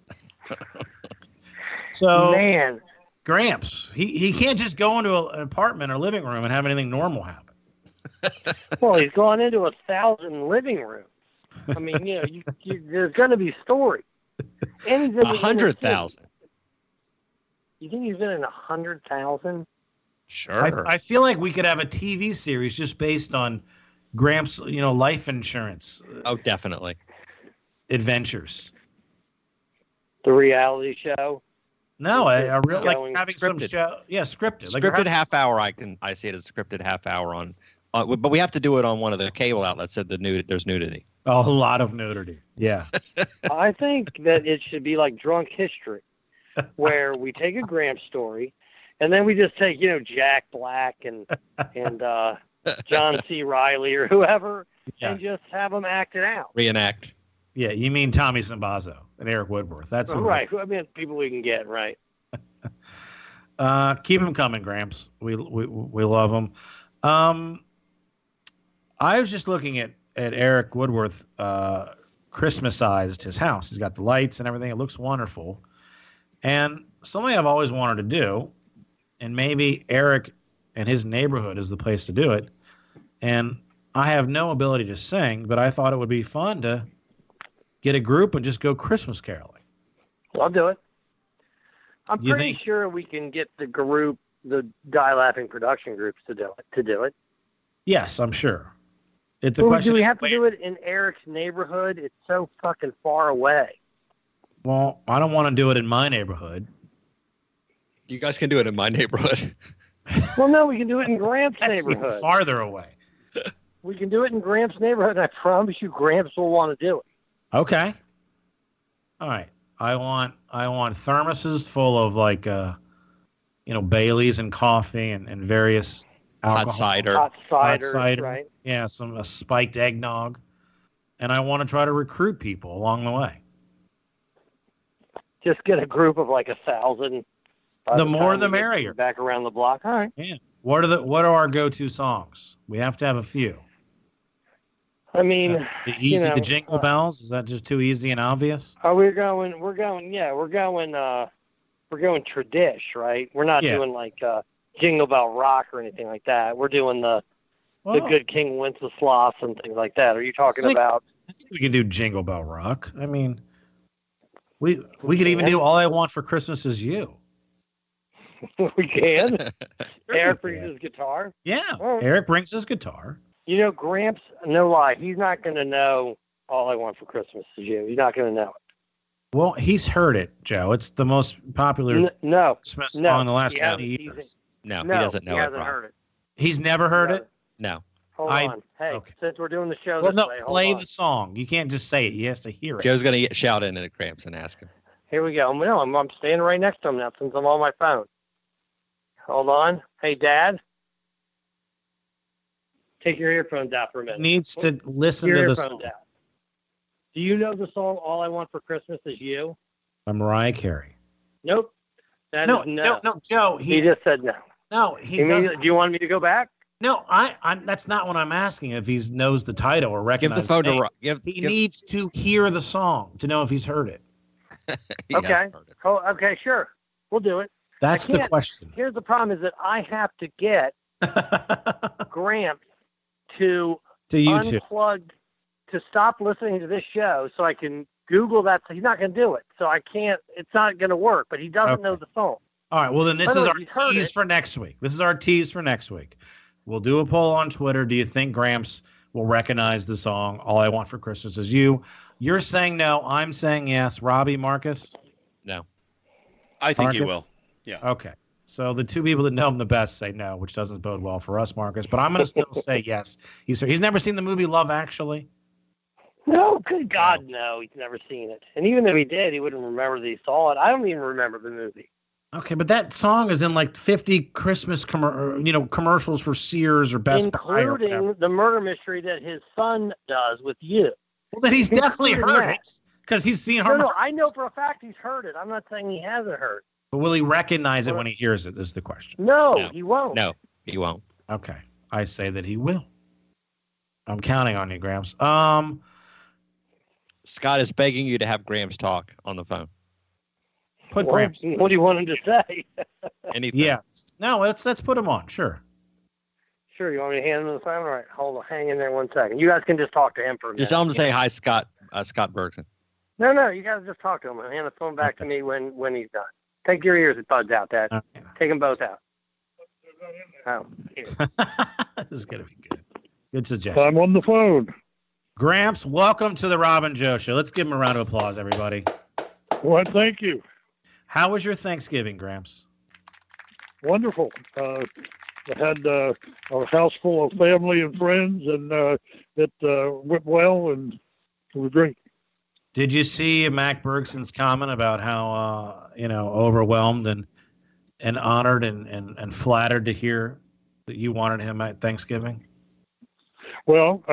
So, man, Gramps, he can't just go into an apartment or living room and have anything normal happen. Well, he's gone into 1,000 living rooms. I mean, there's going to be stories. 100,000. You think he's been in 100,000? Sure. I feel like we could have a TV series just based on Gramps, life insurance. Oh, definitely. Adventures. The reality show. No, I really like having some show. Yeah, scripted. Scripted half hour. I see it as a scripted half hour on, but we have to do it on one of the cable outlets. Said there's nudity. Oh, a lot of nudity. Yeah. I think that it should be like Drunk History, where we take a Gramps story, and then we just take Jack Black and John C. Reilly or whoever, and just have them act it out. Reenact. Yeah, you mean Tommy Sambazo and Eric Woodworth. That's right. I mean, people we can get, right. Keep them coming, Gramps. We love them. I was just looking at Eric Woodworth Christmasized his house. He's got the lights and everything. It looks wonderful. And something I've always wanted to do, and maybe Eric and his neighborhood is the place to do it. And I have no ability to sing, but I thought it would be fun to get a group and just go Christmas caroling. I'll do it. I'm You pretty think- sure we can get the group, the Die Laughing production groups to do it. Yes, I'm sure. The Well, question do we is, have to do it in Eric's neighborhood? It's so fucking far away. well, I don't want to do it in my neighborhood. You guys can do it in my neighborhood. Well, no, we can do it in Gramps' That's even neighborhood. farther away. We can do it in Gramps' neighborhood, and I promise you Gramps will want to do it. Okay. All right. I want thermoses full of like Baileys and coffee and various alcohol. Hot cider. Right. Yeah, some spiked eggnog. And I want to try to recruit people along the way. Just get a group of like 1,000. The more the time we get merrier. Back around the block. All right. Yeah. What are our go-to songs? We have to have a few. I mean, The Jingle Bells, is that just too easy and obvious? we're going tradish, right? We're not Yeah. doing like Jingle Bell Rock or anything like that. We're doing the Good King Wenceslas and things like that. Are you talking about? I think we can do Jingle Bell Rock. I mean, we could even do All I Want for Christmas Is You. We can. Eric brings his guitar. Yeah, Oh. Eric brings his guitar. You know, Gramps, no lie, he's not going to know All I Want for Christmas Is You. He's not going to know it. Well, he's heard it, Joe. It's the most popular No. Christmas No, song in the last he 20 hasn't. years. No, No, he doesn't know he it. hasn't Rob. heard it. He's never heard it? No. Hold on. Hey, since we're doing the show Well, this no, way, hold play on. the song. You can't just say it. He has to hear it. Joe's going to shout in at Gramps and ask him. Here we go. No, I'm standing right next to him now since I'm on my phone. Hold on. Hey, Dad. Take your earphones out for a minute. He needs to listen your to the earphones song out. Do you know the song All I Want for Christmas Is You? by Mariah Carey. Nope. That No, is no. no, Joe. He just said no. No, he Do doesn't. you want me to go back? No, I'm. That's not what I'm asking. If he knows the title or recognizes phone to the name. Rob. He needs to hear the song to know if he's heard it. Okay. Oh, okay, sure. We'll do it. That's I the can't- question. Here's the problem: is that I have to get Gramps to YouTube. unplug, to stop listening to this show, so I can Google that. So he's not going to do it. So I can't. It's not going to work. But he doesn't Okay. know the song. All right. Well, then this By the is way, our he's heard tease it. for next week. This is our tease for next week. We'll do a poll on Twitter. Do you think Gramps will recognize the song "All I Want for Christmas Is You"? You're saying no. I'm saying yes. Robbie, Marcus? No. I think he Marcus? will. Yeah. Okay. So the two people that know him the best say no, which doesn't bode well for us, Marcus. But I'm going to still say yes. He's never seen the movie Love Actually. No, good God, no. He's never seen it. And even if he did, he wouldn't remember that he saw it. I don't even remember the movie. Okay, but that song is in like 50 Christmas commercials for Sears or Best Buy or whatever. Including the murder mystery that his son does with you. Well, then he's definitely Including heard that. it because he's seen No, her. no, I know for a fact he's heard it. I'm not saying he hasn't heard it. But will he recognize it when he hears it? Is the question. No, he won't. No, he won't. Okay, I say that he will. I'm counting on you, Gramps. Scott is begging you to have Gramps talk on the phone. Put Well, Gramps. what do you want him to say? Anything. Yeah. No, let's put him on. Sure. Sure, you want me to hand him the phone? All right, hold on, hang in there 1 second. You guys can just talk to him for a minute. Just tell him to say hi, Scott. Scott Bergson. No, you guys just talk to him and hand the phone back to me when he's done. Take your ears and buds out, Dad. Take them both out. Oh, here. This is gonna be good. Good suggestion. I'm on the phone. Gramps, welcome to the Rob and Joe Show. Let's give him a round of applause, everybody. Well, thank you. How was your Thanksgiving, Gramps? Wonderful. I had a house full of family and friends, and it went well, and it was great. Did you see Mac Bergson's comment about how overwhelmed and honored and flattered to hear that you wanted him at Thanksgiving? Well,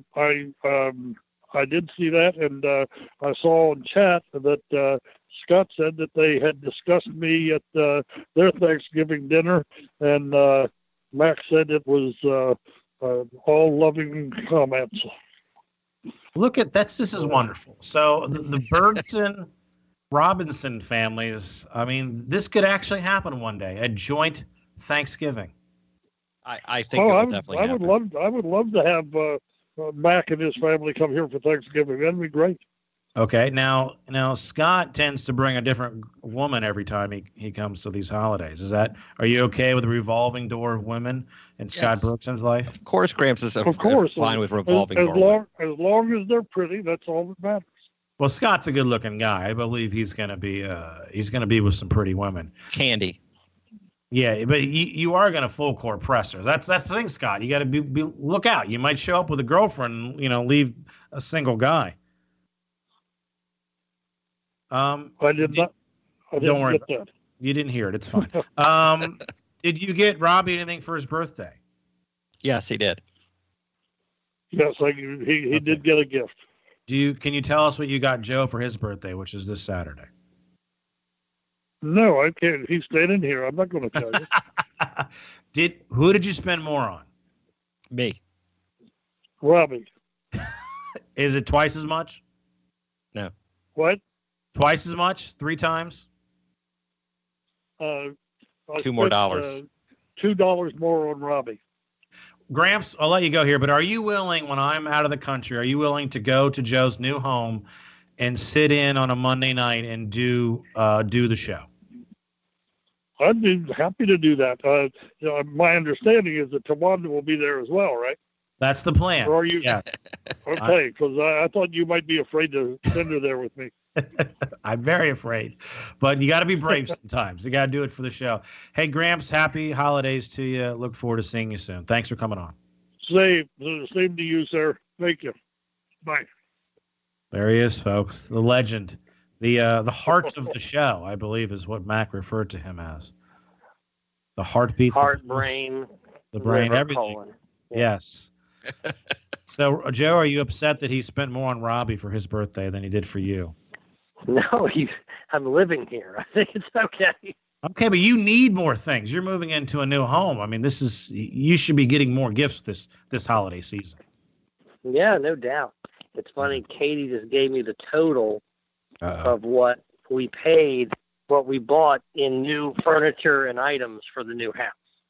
I did see that, and I saw in chat that Scott said that they had discussed me at their Thanksgiving dinner, and Max said it was all loving comments. Look at this is wonderful. So the Bergson Robinson families, I mean, this could actually happen one day, a joint Thanksgiving. I think it will definitely happen. I would love to have Mac and his family come here for Thanksgiving. That'd be great. Okay, now Scott tends to bring a different woman every time he comes to these holidays. Are you okay with the revolving door of women in Scott Brookson's life? Of course, Gramps is fine with revolving door. As long as they're pretty, that's all that matters. Well, Scott's a good-looking guy. I believe he's going to be with some pretty women. Candy. Yeah, but you are going to full court press her. That's the thing, Scott. You got to look out. You might show up with a girlfriend, and leave a single guy. I did not. Don't worry. You didn't hear it. It's fine. Did you get Robbie anything for his birthday? Yes, he did. Yes, he did get a gift. Can you tell us what you got Joe for his birthday, which is this Saturday? No, I can't. He's standing here. I'm not going to tell you. Who did you spend more on? Me. Robbie. Is it twice as much? No. What? Twice as much? 3 times? $2 more. $2 more on Robbie. Gramps, I'll let you go here, but are you willing, when I'm out of the country, are you willing to go to Joe's new home and sit in on a Monday night and do the show? I'd be happy to do that. My understanding is that Tawanda will be there as well, right? That's the plan. Or are you? Yeah. Okay, because I thought you might be afraid to send her there with me. I'm very afraid, but you got to be brave sometimes. You got to do it for the show. Hey, Gramps, happy holidays to you. Look forward to seeing you soon. Thanks for coming on. Same to you, sir. Thank you. Bye. There he is, folks. The legend, the heart of the show, I believe, is what Mac referred to him as. The heartbeat, brain, the brain, everything. Colon. Yes. So, Joe, are you upset that he spent more on Robbie for his birthday than he did for you? No, I'm living here. I think it's okay. Okay, but you need more things. You're moving into a new home. I mean, you should be getting more gifts this holiday season. Yeah, no doubt. It's funny. Katie just gave me the total of what we paid, what we bought in new furniture and items for the new house.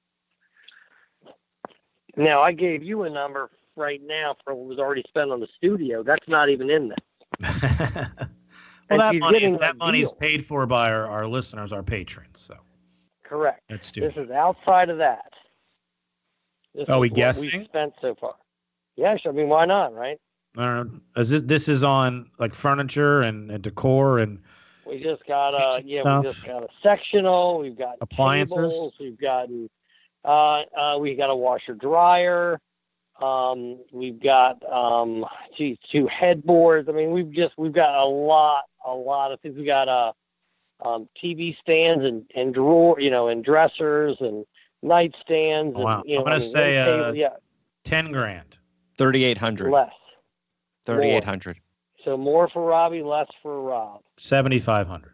Now, I gave you a number right now for what was already spent on the studio. That's not even in there. Well, that money is paid for by our listeners, our patrons. So correct. That's stupid. This is outside of that. Are we guessing? We've spent so far. Yes, I mean, why not, right? I don't know. This is on like furniture and decor and. We just got a sectional. We've got appliances. Tables, we've gotten. We got a washer dryer. We've got 2 headboards. I mean, we've got a lot of things. We got TV stands and drawer, and dressers and nightstands. Wow. And, I'm gonna say $10,000. 3,800. Less. 3,800. So more for Robbie, less for Rob. 7,500.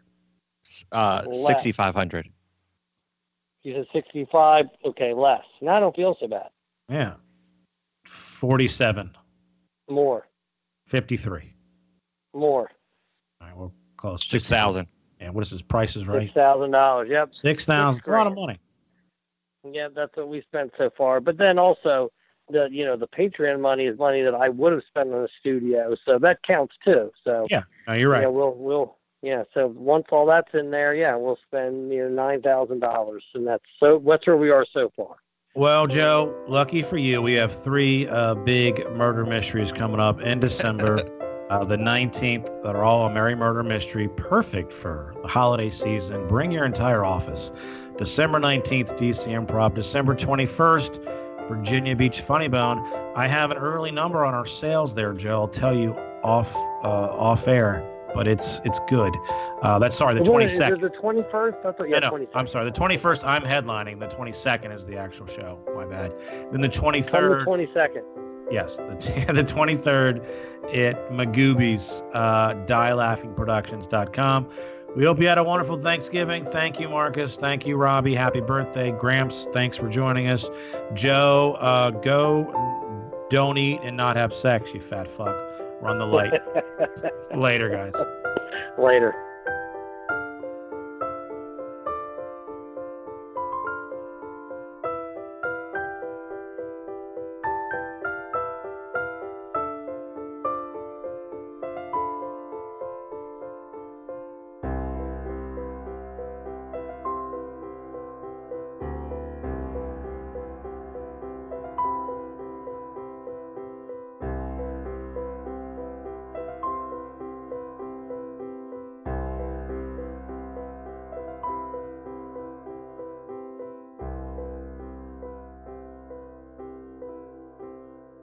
6,500. You said 65. Okay, less. Now I don't feel so bad. Yeah. 47. More. 53. More. All right, we're close. 6,000. And what is this? Prices right? $6,000. Yep. 6,000. It's a lot of money. Yeah, that's what we spent so far. But then also, the Patreon money is money that I would have spent on the studio, so that counts too. So yeah, no, you're right. Yeah, we'll So once all that's in there, we'll spend $9,000, and that's where we are so far. Well, Joe, lucky for you, we have 3 big murder mysteries coming up in December. The 19th that are all a Merry Murder Mystery, perfect for the holiday season. Bring your entire office. December 19th, DC Improv. December 21st, Virginia Beach Funny Bone. I have an early number on our sales there, Joe. I'll tell you off air, but it's good. The 22nd. Is it the 21st? I thought you had 22nd. I'm sorry. The 21st, I'm headlining. The 22nd is the actual show. My bad. Then the 23rd. On the 22nd. Yes, the 23rd at Magooby's, dielaughingproductions.com. We hope you had a wonderful Thanksgiving. Thank you, Marcus. Thank you, Robbie. Happy birthday. Gramps, thanks for joining us. Joe, go don't eat and not have sex, you fat fuck. Run the light. Later, guys. Later.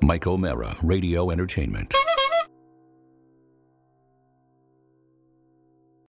Mike O'Mara, Radio Entertainment.